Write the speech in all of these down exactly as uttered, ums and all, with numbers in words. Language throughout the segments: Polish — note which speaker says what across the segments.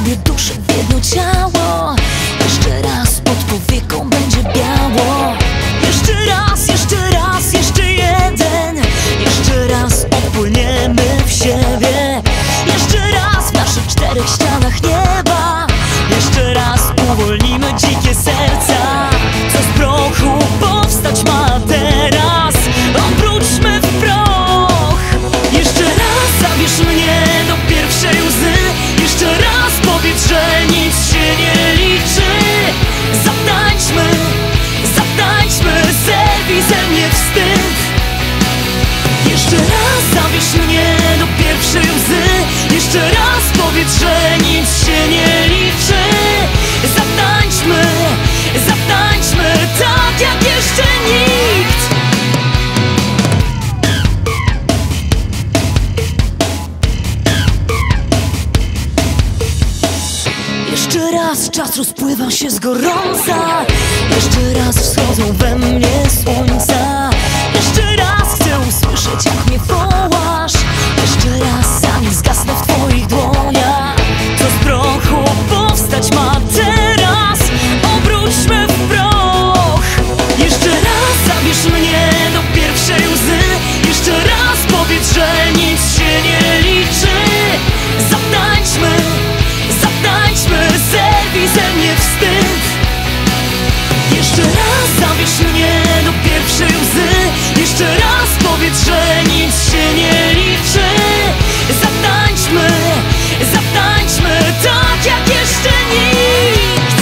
Speaker 1: sobie duszę w jedno ciało. Jeszcze raz pod powieką będzie biało. Jeszcze raz, jeszcze raz, jeszcze jeden. Jeszcze raz odpłyniemy w siebie. Jeszcze raz w naszych czterech ścianach nieba. Jeszcze raz uwolnimy dzikie serca. Co z prochu powstać ma teraz. Obróćmy w proch. Jeszcze raz zabierz mnie do pierwszej łzy. Jeszcze raz powiedz, że nic się nie liczy. Zatańczmy, zatańczmy, zerwij ze mnie wstyd. Jeszcze raz zabierz mnie do pierwszej łzy. Jeszcze raz powiedz, że nic się nie liczy. Zatańczmy, zatańczmy tak jak jeszcze nikt. Jeszcze raz czas rozpływa się z gorąca. Jeszcze raz wschodzą we mnie słońca. Jeszcze raz chcę usłyszeć, jak mnie wołasz. Jeszcze raz zanim zgasnę w twoich dłoniach. Co z prochu powstać ma teraz. Obróćmy w proch. Jeszcze raz zabierz mnie do pierwszej łzy. Jeszcze raz powiedz, że nic się nie liczy. Zatańczmy, zatańczmy, zerwij ze mnie wstyd. Jeszcze raz zabierz mnie do pierwszej łzy. Jeszcze raz powiedz, że nic się nie liczy. Zatańczmy, zatańczmy tak jak jeszcze nikt.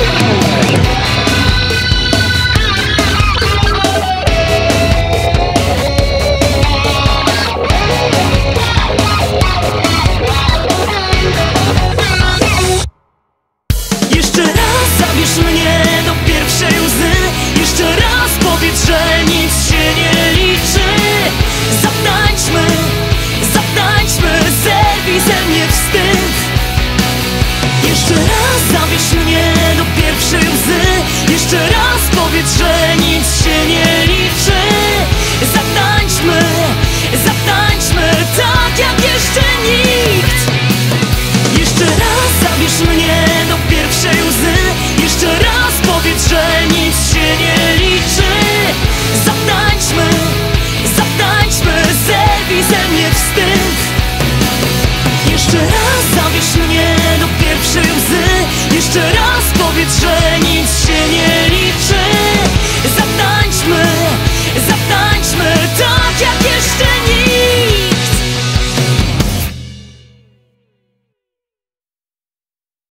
Speaker 1: Jeszcze raz zabierz mnie do pierwszej łzy. Jeszcze raz powiedz, że nic się nie liczy. Zatańczmy, zatańczmy, zerwij ze mnie wstyd. Jeszcze raz zabierz mnie do pierwszej łzy. Jeszcze raz powiedz, że nic się nie liczy.